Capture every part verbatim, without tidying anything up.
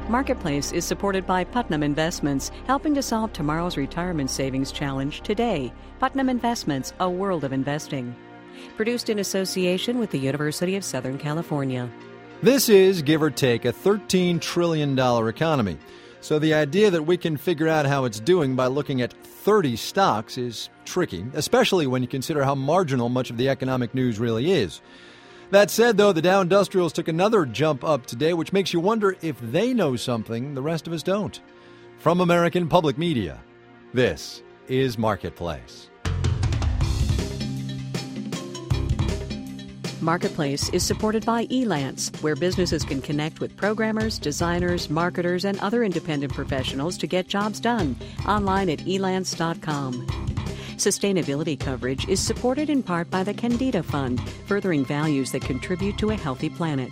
Marketplace is supported by Putnam Investments, helping to solve tomorrow's retirement savings challenge today. Putnam Investments, a world of investing. Produced in association with the University of Southern California. This is, give or take, a thirteen trillion dollars economy. So the idea that we can figure out how it's doing by looking at thirty stocks is tricky, especially when you consider how marginal much of the economic news really is. That said, though, the Dow Industrials took another jump up today, which makes you wonder if they know something the rest of us don't. From American Public Media, this is Marketplace. Marketplace is supported by Elance, where businesses can connect with programmers, designers, marketers, and other independent professionals to get jobs done. Online at elance dot com. Sustainability coverage is supported in part by the Candida Fund, furthering values that contribute to a healthy planet.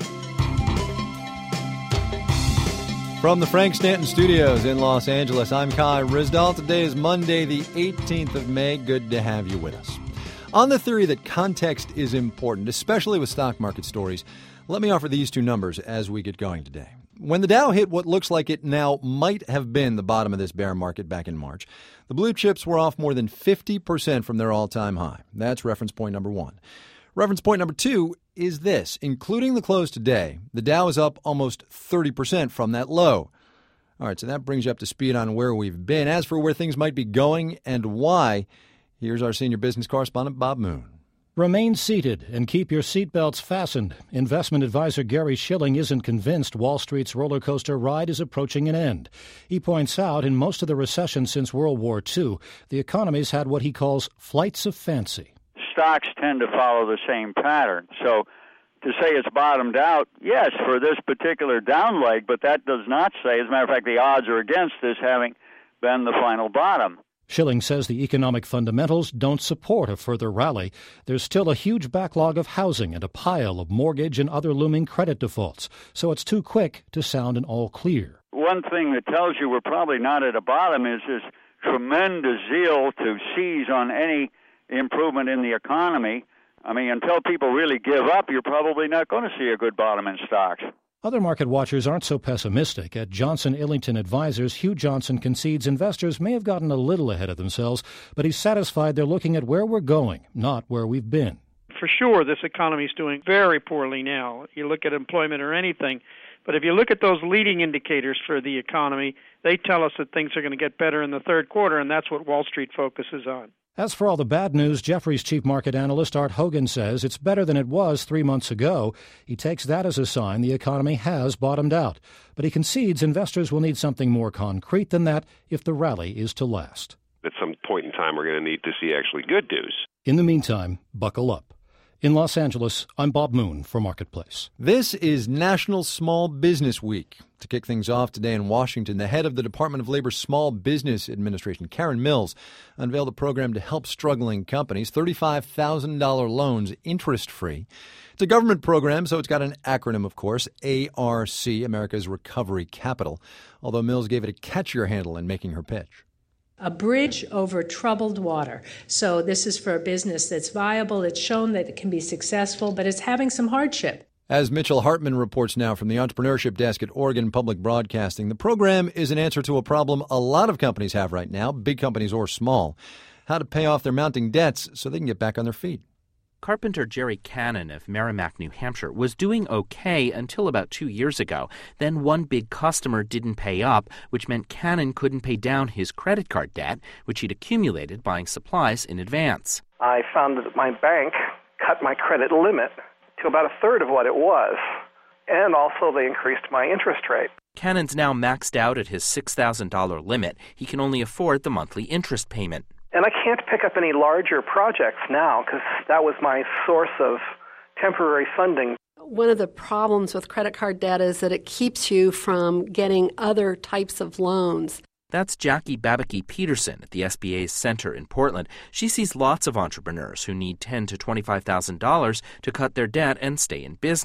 From the Frank Stanton Studios in Los Angeles, I'm Kai Ryssdal. Today is Monday, the eighteenth of May. Good to have you with us. On the theory that context is important, especially with stock market stories, let me offer these two numbers as we get going today. When the Dow hit what looks like it now might have been the bottom of this bear market back in March, the blue chips were off more than fifty percent from their all-time high. That's reference point number one. Reference point number two is this. Including the close today, the Dow is up almost thirty percent from that low. All right, so that brings you up to speed on where we've been. As for where things might be going and why, here's our senior business correspondent, Bob Moon. Remain seated and keep your seatbelts fastened. Investment advisor Gary Shilling isn't convinced Wall Street's roller coaster ride is approaching an end. He points out in most of the recessions since World War Two, the economy's had what he calls flights of fancy. Stocks tend to follow the same pattern. So to say it's bottomed out, yes, for this particular down leg, but that does not say, as a matter of fact, the odds are against this having been the final bottom. Shilling says the economic fundamentals don't support a further rally. There's still a huge backlog of housing and a pile of mortgage and other looming credit defaults, so it's too quick to sound an all clear. One thing that tells you we're probably not at a bottom is this tremendous zeal to seize on any improvement in the economy. I mean, until people really give up, you're probably not going to see a good bottom in stocks. Other market watchers aren't so pessimistic. At Johnson Illington Advisors, Hugh Johnson concedes investors may have gotten a little ahead of themselves, but he's satisfied they're looking at where we're going, not where we've been. For sure, this economy is doing very poorly now. You look at employment or anything, but if you look at those leading indicators for the economy, they tell us that things are going to get better in the third quarter, and that's what Wall Street focuses on. As for all the bad news, Jefferies chief market analyst Art Hogan says it's better than it was three months ago. He takes that as a sign the economy has bottomed out. But he concedes investors will need something more concrete than that if the rally is to last. At some point in time, we're going to need to see actually good news. In the meantime, buckle up. In Los Angeles, I'm Bob Moon for Marketplace. This is National Small Business Week. To kick things off today in Washington, the head of the Department of Labor's Small Business Administration, Karen Mills, unveiled a program to help struggling companies, thirty-five thousand dollars loans, interest-free. It's a government program, so it's got an acronym, of course, A R C, America's Recovery Capital, although Mills gave it a catchier handle in making her pitch. A bridge over troubled water. So this is for a business that's viable, it's shown that it can be successful, but it's having some hardship. As Mitchell Hartman reports now from the Entrepreneurship Desk at Oregon Public Broadcasting, the program is an answer to a problem a lot of companies have right now, big companies or small, how to pay off their mounting debts so they can get back on their feet. Carpenter Jerry Cannon of Merrimack, New Hampshire, was doing okay until about two years ago. Then one big customer didn't pay up, which meant Cannon couldn't pay down his credit card debt, which he'd accumulated buying supplies in advance. I found that my bank cut my credit limit to about a third of what it was, and also they increased my interest rate. Cannon's now maxed out at his six thousand dollars limit. He can only afford the monthly interest payment. And I can't pick up any larger projects now because that was my source of temporary funding. One of the problems with credit card debt is that it keeps you from getting other types of loans. That's Jackie Babicki Peterson at the S B A's Center in Portland. She sees lots of entrepreneurs who need ten thousand to twenty-five thousand dollars to cut their debt and stay in business.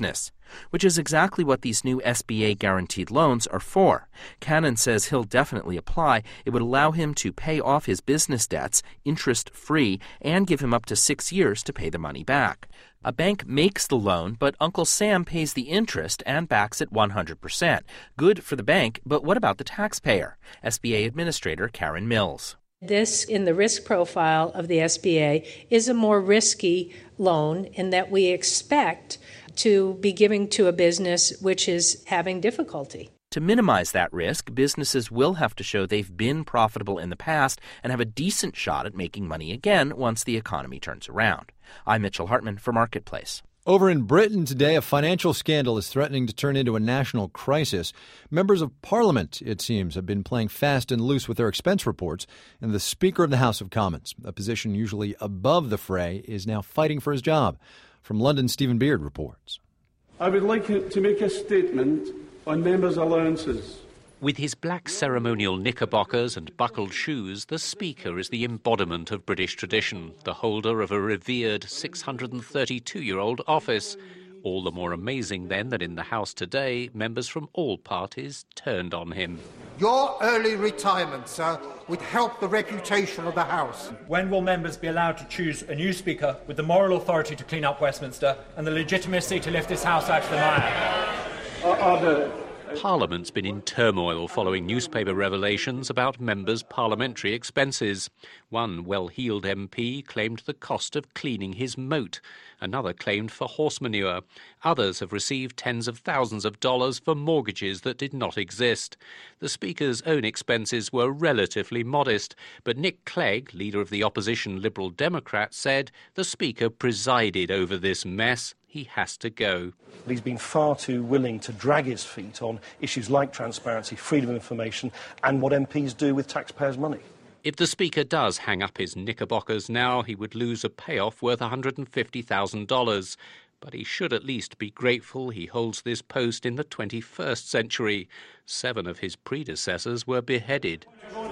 which is exactly what these new S B A guaranteed loans are for. Cannon says he'll definitely apply. It would allow him to pay off his business debts interest-free and give him up to six years to pay the money back. A bank makes the loan, but Uncle Sam pays the interest and backs it one hundred percent. Good for the bank, but what about the taxpayer? S B A Administrator Karen Mills. This, in the risk profile of the S B A, is a more risky loan in that we expect to be giving to a business which is having difficulty. To minimize that risk, businesses will have to show they've been profitable in the past and have a decent shot at making money again once the economy turns around. I'm Mitchell Hartman for Marketplace. Over in Britain today, a financial scandal is threatening to turn into a national crisis. Members of Parliament, it seems, have been playing fast and loose with their expense reports, and the Speaker of the House of Commons, a position usually above the fray, is now fighting for his job. From London, Stephen Beard reports. I would like to make a statement on members' allowances. With his black ceremonial knickerbockers and buckled shoes, the Speaker is the embodiment of British tradition, the holder of a revered six hundred thirty-two-year-old office. All the more amazing, then, that in the House today, members from all parties turned on him. Your early retirement, sir, would help the reputation of the House. When will members be allowed to choose a new Speaker with the moral authority to clean up Westminster and the legitimacy to lift this House out of the mire? Order. Parliament's been in turmoil following newspaper revelations about members' parliamentary expenses. One well-heeled M P claimed the cost of cleaning his moat. Another claimed for horse manure. Others have received tens of thousands of dollars for mortgages that did not exist. The Speaker's own expenses were relatively modest, but Nick Clegg, leader of the opposition Liberal Democrats, said the Speaker presided over this mess. He has to go. He's been far too willing to drag his feet on issues like transparency, freedom of information, and what M Ps do with taxpayers' money. If the Speaker does hang up his knickerbockers now, he would lose a payoff worth one hundred fifty thousand dollars. But he should at least be grateful he holds this post in the twenty-first century. Seven of his predecessors were beheaded.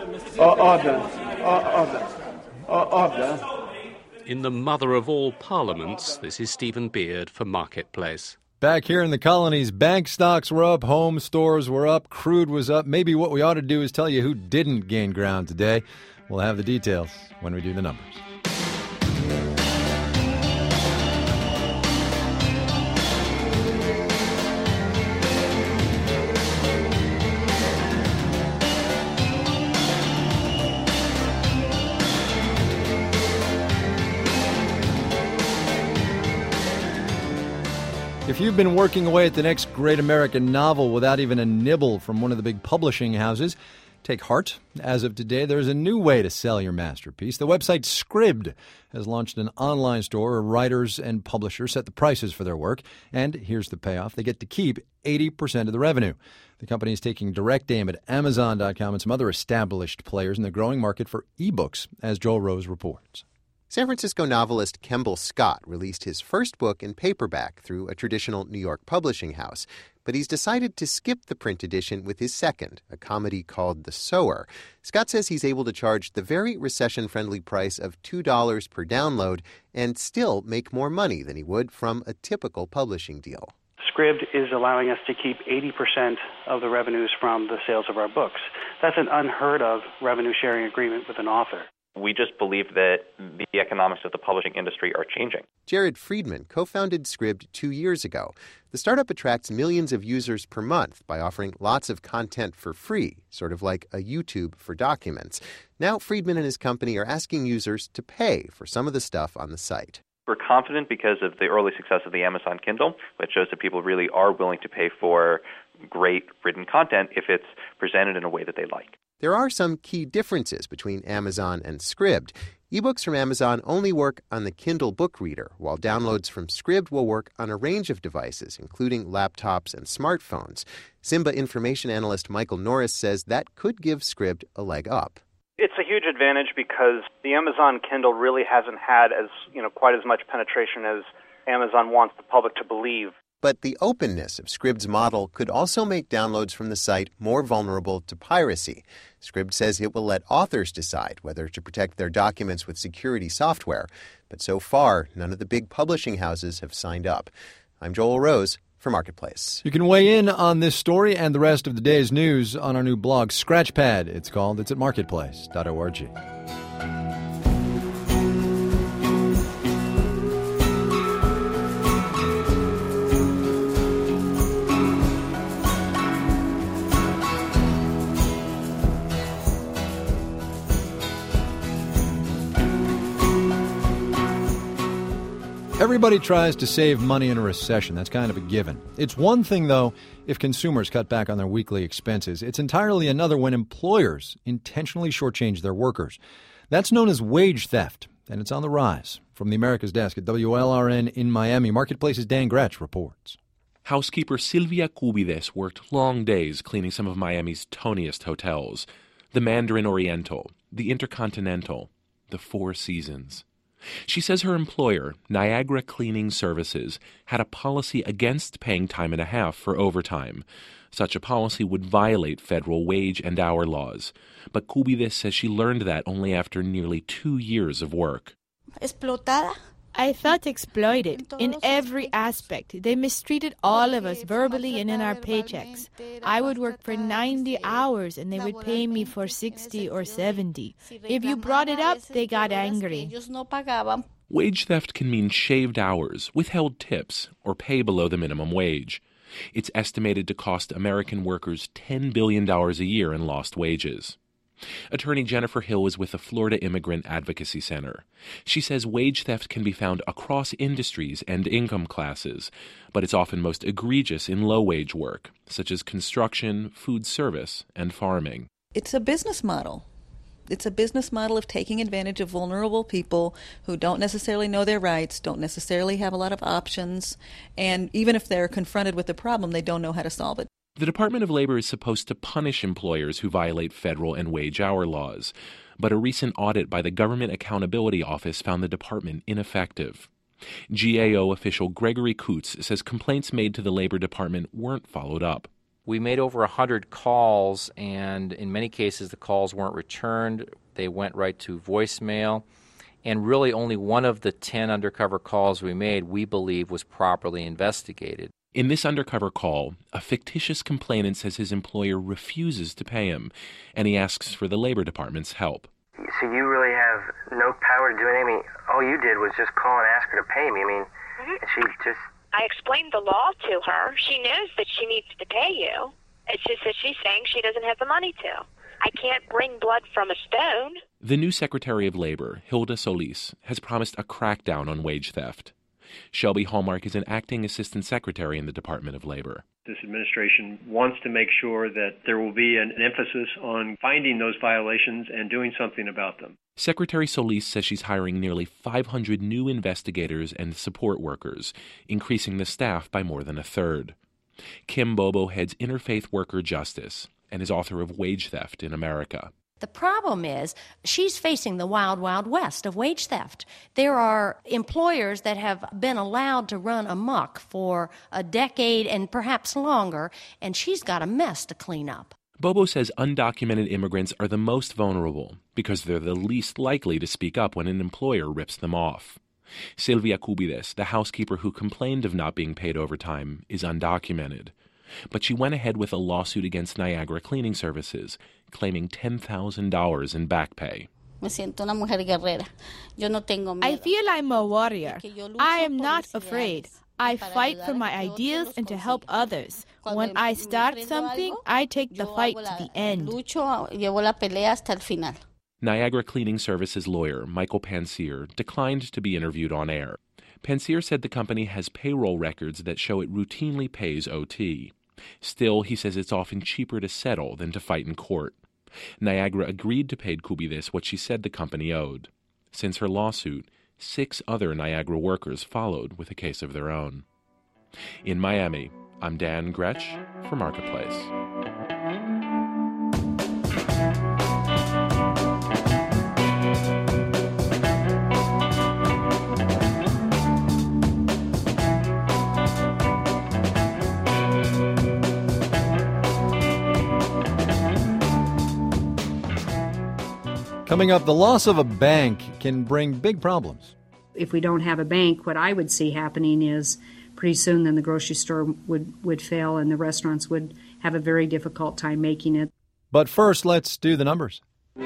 Order. Order. Order. In the mother of all parliaments, this is Stephen Beard for Marketplace. Back here in the colonies, bank stocks were up, home stores were up, crude was up. Maybe what we ought to do is tell you who didn't gain ground today. We'll have the details when we do the numbers. If you've been working away at the next great American novel without even a nibble from one of the big publishing houses, take heart. As of today, there's a new way to sell your masterpiece. The website Scribd has launched an online store where writers and publishers set the prices for their work. And here's the payoff. They get to keep eighty percent of the revenue. The company is taking direct aim at Amazon dot com and some other established players in the growing market for ebooks, as Joel Rose reports. San Francisco novelist Kemble Scott released his first book in paperback through a traditional New York publishing house, but he's decided to skip the print edition with his second, a comedy called The Sower. Scott says he's able to charge the very recession-friendly price of two dollars per download and still make more money than he would from a typical publishing deal. Scribd is allowing us to keep eighty percent of the revenues from the sales of our books. That's an unheard-of revenue-sharing agreement with an author. We just believe that the economics of the publishing industry are changing. Jared Friedman co-founded Scribd two years ago. The startup attracts millions of users per month by offering lots of content for free, sort of like a YouTube for documents. Now Friedman and his company are asking users to pay for some of the stuff on the site. We're confident because of the early success of the Amazon Kindle, which shows that people really are willing to pay for great written content if it's presented in a way that they like. There are some key differences between Amazon and Scribd. Ebooks from Amazon only work on the Kindle book reader, while downloads from Scribd will work on a range of devices, including laptops and smartphones. Simba information analyst Michael Norris says that could give Scribd a leg up. It's a huge advantage because the Amazon Kindle really hasn't had as, you know, quite as much penetration as Amazon wants the public to believe. But the openness of Scribd's model could also make downloads from the site more vulnerable to piracy. Scribd says it will let authors decide whether to protect their documents with security software. But so far, none of the big publishing houses have signed up. I'm Joel Rose for Marketplace. You can weigh in on this story and the rest of the day's news on our new blog, Scratchpad, it's called. It's at marketplace dot org. Everybody tries to save money in a recession. That's kind of a given. It's one thing, though, if consumers cut back on their weekly expenses. It's entirely another when employers intentionally shortchange their workers. That's known as wage theft, and it's on the rise. From the America's Desk at W L R N in Miami, Marketplace's Dan Gretsch reports. Housekeeper Silvia Cubides worked long days cleaning some of Miami's toniest hotels. The Mandarin Oriental, the Intercontinental, the Four Seasons. She says her employer, Niagara Cleaning Services, had a policy against paying time and a half for overtime. Such a policy would violate federal wage and hour laws. But Cubides says she learned that only after nearly two years of work. Explotada. I felt exploited in every aspect. They mistreated all of us verbally and in our paychecks. I would work for ninety hours and they would pay me for sixty or seventy. If you brought it up, they got angry. Wage theft can mean shaved hours, withheld tips, or pay below the minimum wage. It's estimated to cost American workers ten billion dollars a year in lost wages. Attorney Jennifer Hill is with the Florida Immigrant Advocacy Center. She says wage theft can be found across industries and income classes, but it's often most egregious in low-wage work, such as construction, food service, and farming. It's a business model. It's a business model of taking advantage of vulnerable people who don't necessarily know their rights, don't necessarily have a lot of options, and even if they're confronted with the problem, they don't know how to solve it. The Department of Labor is supposed to punish employers who violate federal and wage hour laws, but a recent audit by the Government Accountability Office found the department ineffective. G A O official Gregory Coots says complaints made to the Labor Department weren't followed up. We made over one hundred calls, and in many cases the calls weren't returned. They went right to voicemail, and really only one of the ten undercover calls we made we believe was properly investigated. In this undercover call, a fictitious complainant says his employer refuses to pay him, and he asks for the Labor Department's help. So you really have no power to do anything? All you did was just call and ask her to pay me. I mean, mm-hmm. she just... I explained the law to her. She knows that she needs to pay you. It's just that she's saying she doesn't have the money to. I can't bring blood from a stone. The new Secretary of Labor, Hilda Solis, has promised a crackdown on wage theft. Shelby Hallmark is an acting assistant secretary in the Department of Labor. This administration wants to make sure that there will be an emphasis on finding those violations and doing something about them. Secretary Solis says she's hiring nearly five hundred new investigators and support workers, increasing the staff by more than a third. Kim Bobo heads Interfaith Worker Justice and is author of Wage Theft in America. The problem is she's facing the wild, wild west of wage theft. There are employers that have been allowed to run amok for a decade and perhaps longer, and she's got a mess to clean up. Bobo says undocumented immigrants are the most vulnerable because they're the least likely to speak up when an employer rips them off. Silvia Cubides, the housekeeper who complained of not being paid overtime, is undocumented. But she went ahead with a lawsuit against Niagara Cleaning Services, claiming ten thousand dollars in back pay. I feel I'm a warrior. I am not afraid. I fight for my ideas and to help others. When I start something, I take the fight to the end. Niagara Cleaning Services lawyer Michael Pansier declined to be interviewed on air. Pansier said the company has payroll records that show it routinely pays O T. Still, he says it's often cheaper to settle than to fight in court. Niagara agreed to pay Cubides what she said the company owed. Since her lawsuit, six other Niagara workers followed with a case of their own. In Miami, I'm Dan Gretsch for Marketplace. Coming up, the loss of a bank can bring big problems. If we don't have a bank, what I would see happening is pretty soon then the grocery store would, would fail and the restaurants would have a very difficult time making it. But first, let's do the numbers.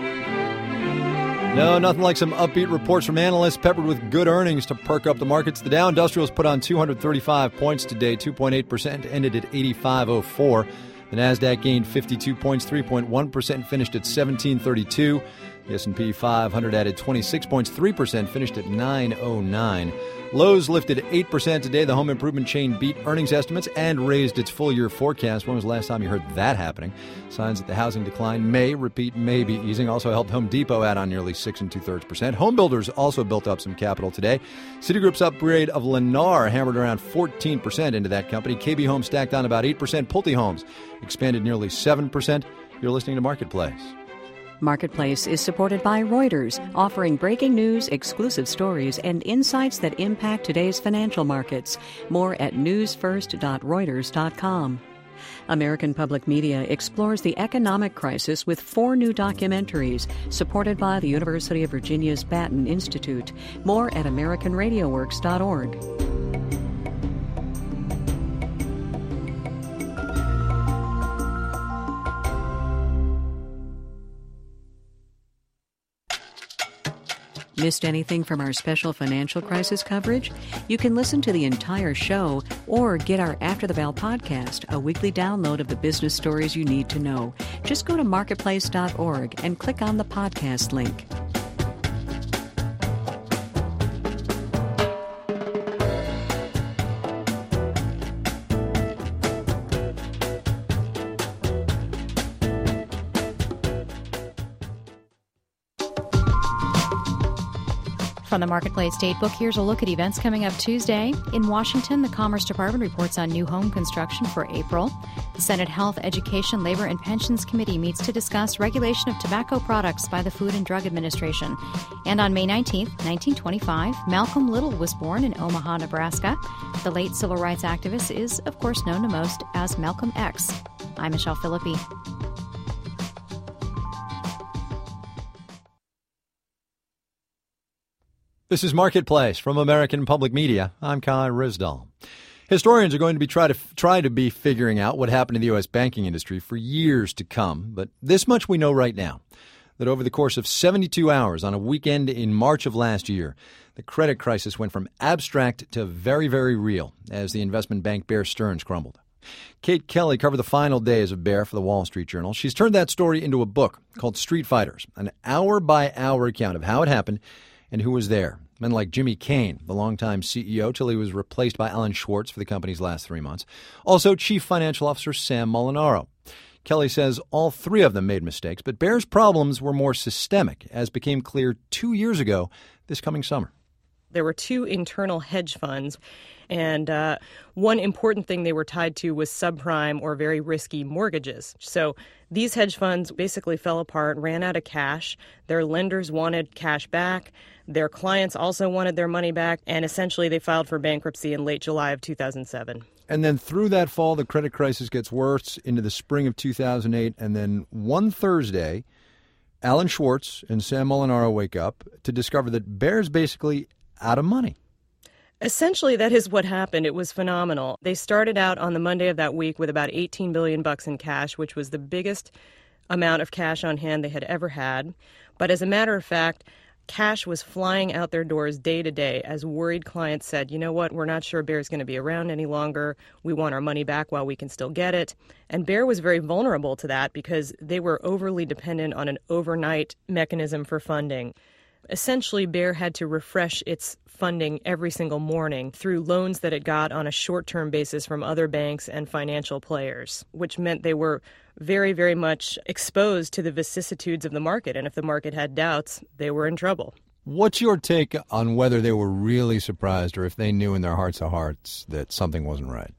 No, nothing like some upbeat reports from analysts peppered with good earnings to perk up the markets. The Dow Industrials put on two hundred thirty-five points today, two point eight percent, ended at eighty-five oh four. The Nasdaq gained fifty-two points, three point one percent, finished at seventeen thirty-two. The S and P five hundred added twenty-six points, three percent, finished at nine oh nine. Lowe's lifted eight percent today. The home improvement chain beat earnings estimates and raised its full-year forecast. When was the last time you heard that happening? Signs that the housing decline may, repeat, may be easing. Also helped Home Depot add on nearly six and two-thirds percent. Home builders also built up some capital today. Citigroup's upgrade of Lennar hammered around fourteen percent into that company. K B Home stacked on about eight percent. Pulte Homes expanded nearly seven percent. You're listening to Marketplace. Marketplace is supported by Reuters, offering breaking news, exclusive stories, and insights that impact today's financial markets. More at news first dot reuters dot com. American Public Media explores the economic crisis with four new documentaries, supported by the University of Virginia's Batten Institute. More at american radio works dot org. Missed anything from our special financial crisis coverage? You can listen to the entire show or get our After the Bell podcast, a weekly download of the business stories you need to know. Just go to marketplace dot org and click on the podcast link. From the Marketplace Datebook, here's a look at events coming up Tuesday. In Washington, the Commerce Department reports on new home construction for April. The Senate Health, Education, Labor, and Pensions Committee meets to discuss regulation of tobacco products by the Food and Drug Administration. And on May nineteenth, nineteen twenty-five, Malcolm Little was born in Omaha, Nebraska. The late civil rights activist is, of course, known to most as Malcolm X. I'm Michelle Philippi. This is Marketplace from American Public Media. I'm Kai Risdall. Historians are going to be try to try to be figuring out what happened to the U S banking industry for years to come. But this much we know right now, that over the course of seventy-two hours on a weekend in March of last year, the credit crisis went from abstract to very, very real as the investment bank Bear Stearns crumbled. Kate Kelly covered the final days of Bear for the Wall Street Journal. She's turned that story into a book called Street Fighters, an hour-by-hour account of how it happened and who was there. Men like Jimmy Kane, the longtime C E O till he was replaced by Alan Schwartz for the company's last three months. Also, Chief Financial Officer Sam Molinaro. Kelly says all three of them made mistakes, but Bear's problems were more systemic, as became clear two years ago this coming summer. There were two internal hedge funds, and uh, one important thing they were tied to was subprime or very risky mortgages. So these hedge funds basically fell apart, ran out of cash. Their lenders wanted cash back. Their clients also wanted their money back, and essentially they filed for bankruptcy in late July of two thousand seven. And then through that fall, the credit crisis gets worse into the spring of two thousand eight, and then one Thursday, Alan Schwartz and Sam Molinaro wake up to discover that Bear's basically out of money. Essentially, that is what happened. It was phenomenal. They started out on the Monday of that week with about eighteen billion bucks in cash, which was the biggest amount of cash on hand they had ever had. But as a matter of fact, cash was flying out their doors day to day as worried clients said, you know what, we're not sure Bear's going to be around any longer. We want our money back while we can still get it. And Bear was very vulnerable to that because they were overly dependent on an overnight mechanism for funding. Essentially, Bear had to refresh its funding every single morning through loans that it got on a short-term basis from other banks and financial players, which meant they were very, very much exposed to the vicissitudes of the market. And if the market had doubts, they were in trouble. What's your take on whether they were really surprised or if they knew in their hearts of hearts that something wasn't right?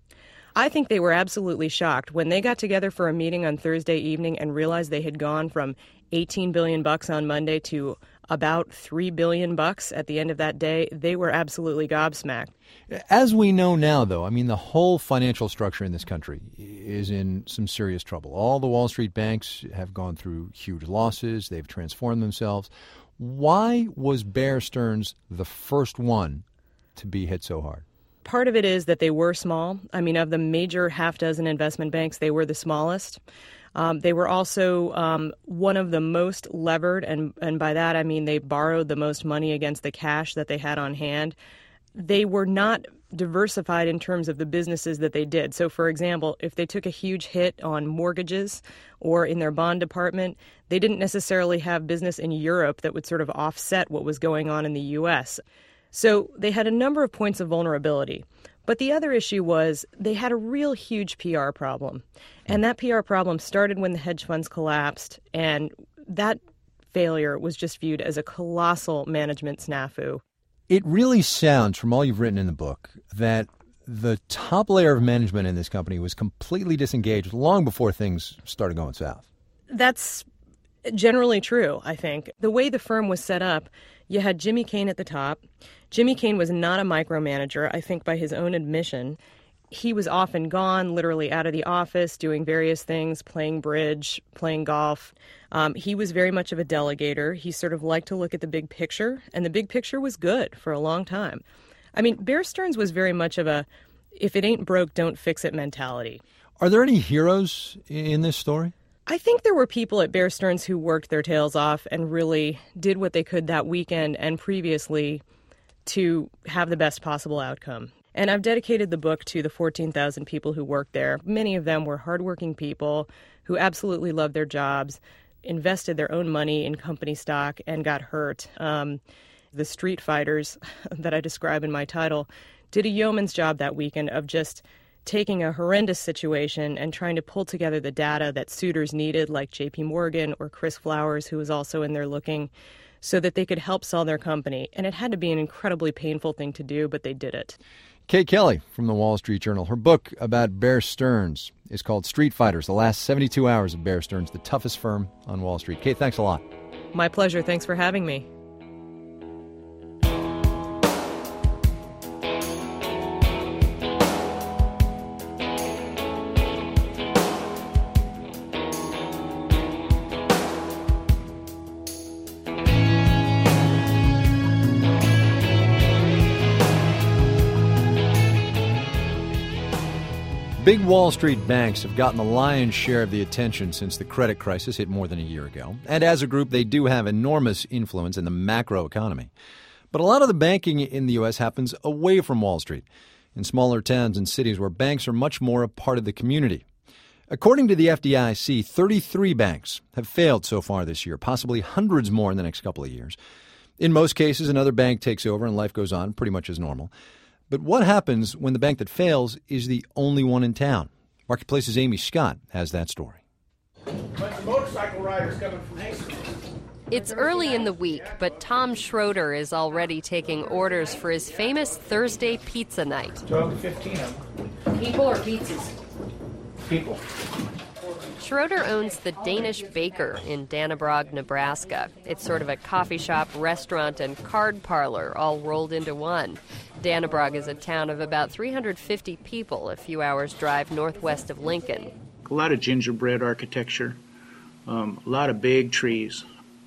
I think they were absolutely shocked. When they got together for a meeting on Thursday evening and realized they had gone from eighteen billion bucks on Monday to about three billion bucks at the end of that day, they were absolutely gobsmacked. As we know now, though, I mean, the whole financial structure in this country is in some serious trouble. All the Wall Street banks have gone through huge losses. They've transformed themselves. Why was Bear Stearns the first one to be hit so hard? part of it is that they were small. I mean, of the major half dozen investment banks, they were the smallest. Um, they were also um, one of the most levered, and, and by that I mean they borrowed the most money against the cash that they had on hand. They were not diversified in terms of the businesses that they did. So, for example, if they took a huge hit on mortgages or in their bond department, they didn't necessarily have business in Europe that would sort of offset what was going on in the U S. So they had a number of points of vulnerability. But the other issue was they had a real huge P R problem. And that P R problem started when the hedge funds collapsed, and that failure was just viewed as a colossal management snafu. It really sounds, from all you've written in the book, that the top layer of management in this company was completely disengaged long before things started going south. That's generally true, I think. The way the firm was set up, you had Jimmy Kane at the top. Jimmy Kane was not a micromanager, I think by his own admission. He was often gone, literally out of the office, doing various things, playing bridge, playing golf. Um, he was very much of a delegator. He sort of liked to look at the big picture, and the big picture was good for a long time. I mean, Bear Stearns was very much of a, if it ain't broke, don't fix it mentality. Are there any heroes in this story? I think there were people at Bear Stearns who worked their tails off and really did what they could that weekend and previously to have the best possible outcome. And I've dedicated the book to the fourteen thousand people who worked there. Many of them were hardworking people who absolutely loved their jobs, invested their own money in company stock, and got hurt. Um, the street fighters that I describe in my title did a yeoman's job that weekend of just taking a horrendous situation and trying to pull together the data that suitors needed, like J P Morgan or Chris Flowers, who was also in there looking, so that they could help sell their company. And it had to be an incredibly painful thing to do, but they did it. Kate Kelly from the Wall Street Journal. Her book about Bear Stearns is called Street Fighters, the last seventy-two hours of Bear Stearns, the toughest firm on Wall Street. Kate, thanks a lot. My pleasure. Thanks for having me. Big Wall Street banks have gotten the lion's share of the attention since the credit crisis hit more than a year ago. And as a group, they do have enormous influence in the macro economy. But a lot of the banking in the U S happens away from Wall Street, in smaller towns and cities where banks are much more a part of the community. According to the F D I C, thirty-three banks have failed so far this year, possibly hundreds more in the next couple of years. In most cases, another bank takes over and life goes on pretty much as normal. But what happens when the bank that fails is the only one in town? Marketplace's Amy Scott has that story. Bunch of motorcycle riders coming from Hastings. It's early in the week, but Tom Schroeder is already taking orders for his famous Thursday pizza night. twelve to fifteen of them. People or pizzas? People. Schroeder owns the Danish Baker in Dannebrog, Nebraska. It's sort of a coffee shop, restaurant, and card parlor all rolled into one. Dannebrog is a town of about three hundred fifty people, a few hours' drive northwest of Lincoln. A lot of gingerbread architecture, um, a lot of big trees.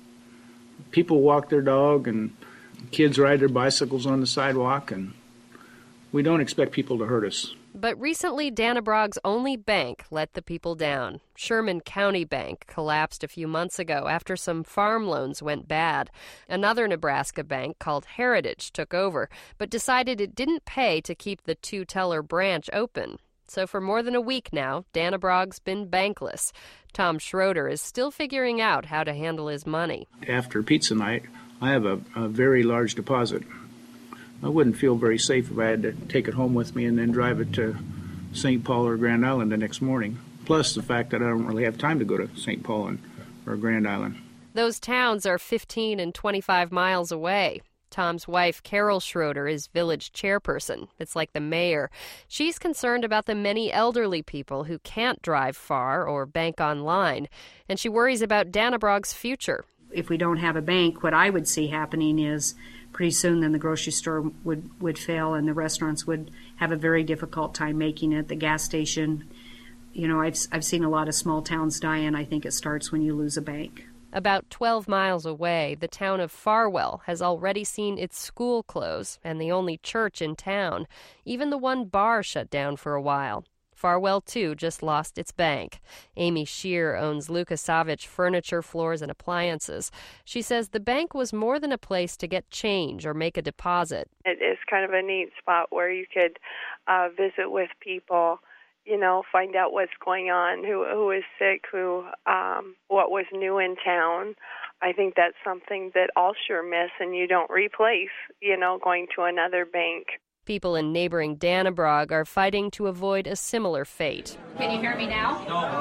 People walk their dog and kids ride their bicycles on the sidewalk, and we don't expect people to hurt us. But recently, Dannebrog's only bank let the people down. Sherman County Bank collapsed a few months ago after some farm loans went bad. Another Nebraska bank called Heritage took over, but decided it didn't pay to keep the two-teller branch open. So for more than a week now, Dannebrog's been bankless. Tom Schroeder is still figuring out how to handle his money. After pizza night, I have a, a very large deposit. I wouldn't feel very safe if I had to take it home with me and then drive it to Saint Paul or Grand Island the next morning. Plus the fact that I don't really have time to go to Saint Paul and, or Grand Island. Those towns are fifteen and twenty-five miles away. Tom's wife, Carol Schroeder, is village chairperson. It's like the mayor. She's concerned about the many elderly people who can't drive far or bank online, and she worries about Dannebrog's future. If we don't have a bank, what I would see happening is pretty soon then the grocery store would, would fail and the restaurants would have a very difficult time making it. The gas station, you know, I've, I've seen a lot of small towns die, and I think it starts when you lose a bank. About twelve miles away, the town of Farwell has already seen its school close and the only church in town. Even the one bar shut down for a while. Farwell, too, just lost its bank. Amy Shear owns Lukasavich Furniture, Floors, and Appliances. She says the bank was more than a place to get change or make a deposit. It is kind of a neat spot where you could uh, visit with people, you know, find out what's going on, who who is sick, who um, what was new in town. I think that's something that I'll sure miss, and you don't replace, you know, going to another bank. People in neighboring Dannebrog are fighting to avoid a similar fate. Can you hear me now?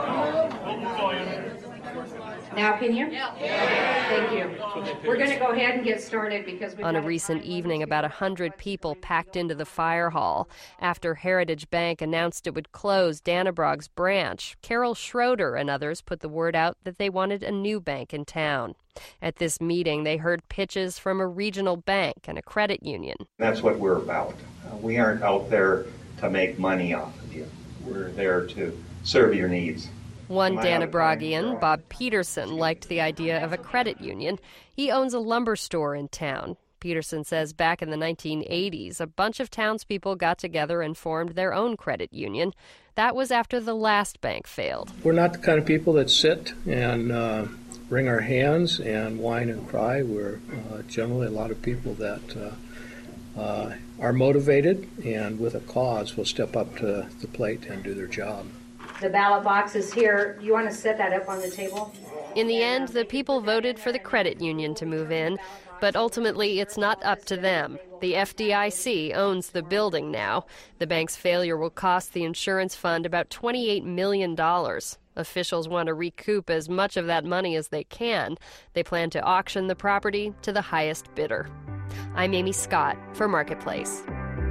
No. Now can you? Yeah. Thank you. We're going to go ahead and get started because we've On a recent evening, about one hundred people packed into the fire hall. After Heritage Bank announced it would close Dannebrog's branch, Carol Schroeder and others put the word out that they wanted a new bank in town. At this meeting, they heard pitches from a regional bank and a credit union. That's what we're about. Uh, we aren't out there to make money off of you. We're there to serve your needs. One Dannebrogian, Bob Peterson, liked the idea of a credit union. He owns a lumber store in town. Peterson says back in the nineteen eighties, a bunch of townspeople got together and formed their own credit union. That was after the last bank failed. We're not the kind of people that sit and uh, wring our hands and whine and cry. We're uh, generally a lot of people that uh, uh, are motivated and with a cause will step up to the plate and do their job. The ballot box is here. You want to set that up on the table? In the end, the people voted for the credit union to move in, but ultimately it's not up to them. The F D I C owns the building now. The bank's failure will cost the insurance fund about twenty-eight million dollars. Officials want to recoup as much of that money as they can. They plan to auction the property to the highest bidder. I'm Amy Scott for Marketplace.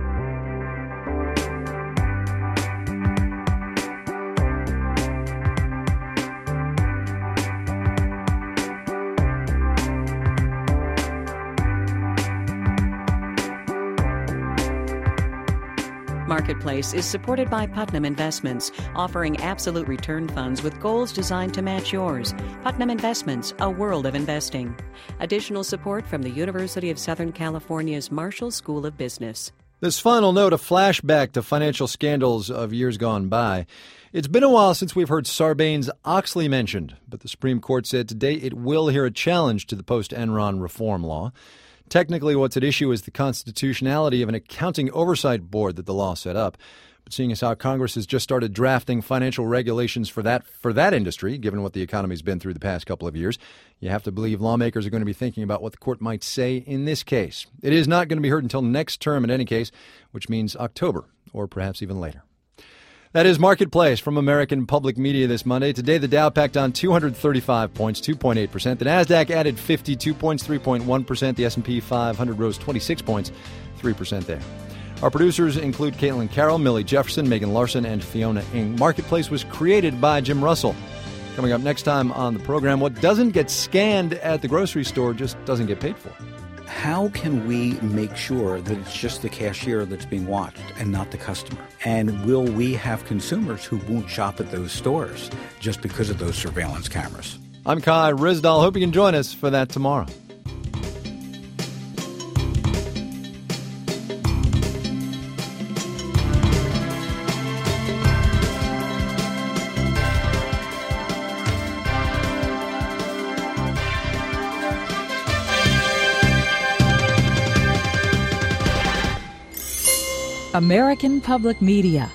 Marketplace is supported by Putnam Investments, offering absolute return funds with goals designed to match yours. Putnam Investments, a world of investing. Additional support from the University of Southern California's Marshall School of Business. This final note, a flashback to financial scandals of years gone by. It's been a while since we've heard Sarbanes-Oxley mentioned, but the Supreme Court said today it will hear a challenge to the post-Enron reform law. Technically, what's at issue is the constitutionality of an accounting oversight board that the law set up. But seeing as how Congress has just started drafting financial regulations for that for that industry, given what the economy's been through the past couple of years, you have to believe lawmakers are going to be thinking about what the court might say in this case. It is not going to be heard until next term in any case, which means October, or perhaps even later. That is Marketplace from American Public Media this Monday. Today, the Dow packed on two hundred thirty-five points, two point eight percent. The Nasdaq added fifty-two points, three point one percent. The S and P five hundred rose twenty-six points, three percent there. Our producers include Caitlin Carroll, Millie Jefferson, Megan Larson, and Fiona Ng. Marketplace was created by Jim Russell. Coming up next time on the program, what doesn't get scanned at the grocery store just doesn't get paid for. How can we make sure that it's just the cashier that's being watched and not the customer? And will we have consumers who won't shop at those stores just because of those surveillance cameras? I'm Kai Ryssdal. Hope you can join us for that tomorrow. American Public Media.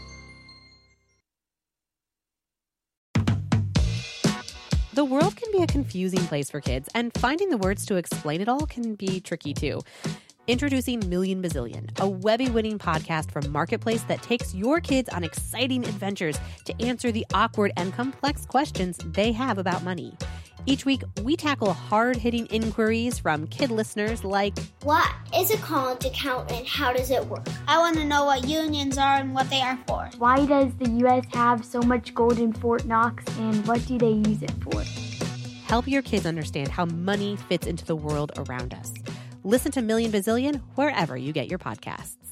The world can be a confusing place for kids, and finding the words to explain it all can be tricky too. Introducing Million Bazillion, a Webby-winning podcast from Marketplace that takes your kids on exciting adventures to answer the awkward and complex questions they have about money. Each week, we tackle hard-hitting inquiries from kid listeners like, what is a college account and how does it work? I want to know what unions are and what they are for. Why does the U S have so much gold in Fort Knox and what do they use it for? Help your kids understand how money fits into the world around us. Listen to Million Bazillion wherever you get your podcasts.